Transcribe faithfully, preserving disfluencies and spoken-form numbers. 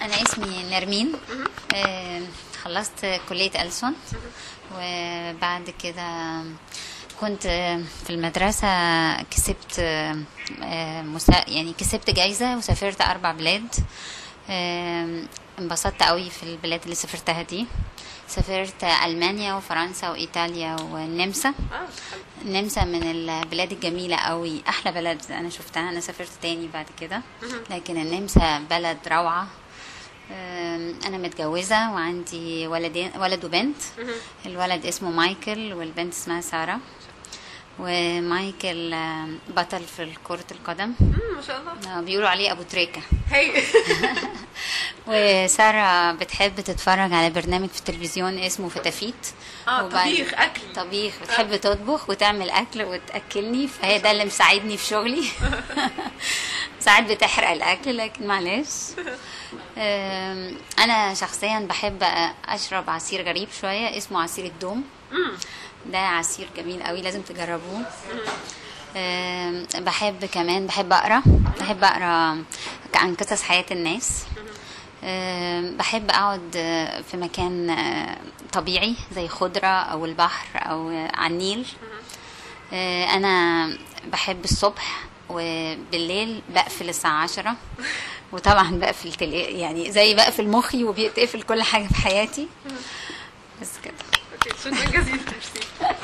انا اسمي نرمين. آه، خلصت كلية ألسن، وبعد كده كنت في المدرسة كسبت آه، مسا... يعني كسبت جايزة وسافرت أربع بلاد. آه، انبسطت قوي في البلاد اللي سافرتها دي. سافرت ألمانيا وفرنسا وإيطاليا والنمسا. النمسا من البلاد الجميلة قوي، أحلى بلد أنا شفتها. أنا سافرت تاني بعد كده، لكن النمسا بلد روعة. أنا متجوزة وعندي ولدين، ولد وبنت. الولد اسمه مايكل والبنت اسمها سارة. ومايكل بطل في كرة القدم، ما شاء الله، بيقولوا عليه أبو تريكة. هي وسارة بتحب تتفرج على برنامج في التلفزيون اسمه فتافيت. اه طبيخ اكل طبيخ، بتحب تطبخ وتعمل اكل وتاكلني، فهي ده اللي مساعدني في شغلي. ساعات بتحرق الاكل لكن معلش. انا شخصيا بحب اشرب عصير غريب شويه اسمه عصير الدوم. ده عصير جميل قوي، لازم تجربوه. بحب كمان بحب اقرا بحب اقرا عن قصص حياه الناس. بحب اقعد في مكان طبيعي زي خضرة او البحر او على النيل. انا بحب الصبح، وبالليل بقفل الساعة عشرة. وطبعا بقفل تل... يعني زي بقفل مخي وبيتقفل كل حاجة في حياتي. بس كده. شكرا جزيلا.